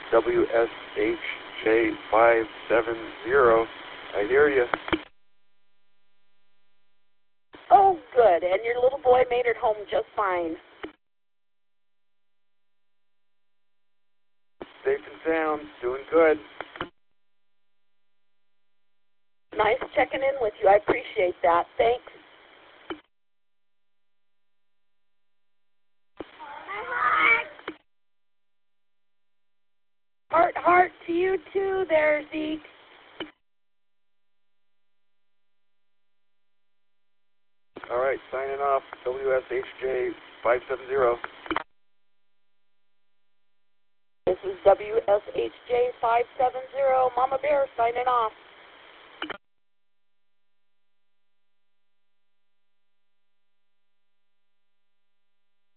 WSHJ570. I hear you. Oh, good. And your little boy made it home just fine. Safe and sound. Doing good. Nice checking in with you. I appreciate that. Thanks. Heart, heart to you too there, Zeke. All right, signing off. WSHJ570. This is WSHJ570. Mama Bear signing off.